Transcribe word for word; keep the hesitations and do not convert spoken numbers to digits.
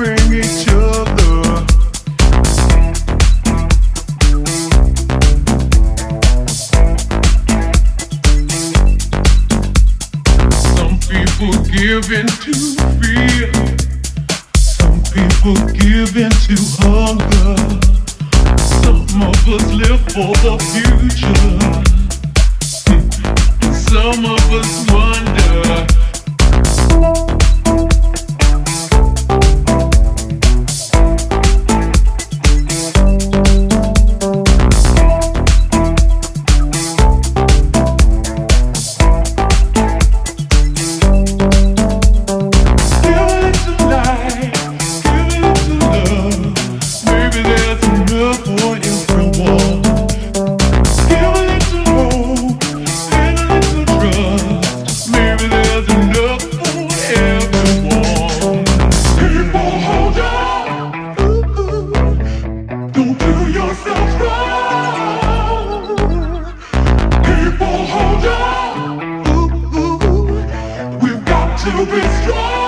bring each other. Some people give in to fear. Some people give in to hunger. Some of us live for the future. Some of us wonder. To be strong.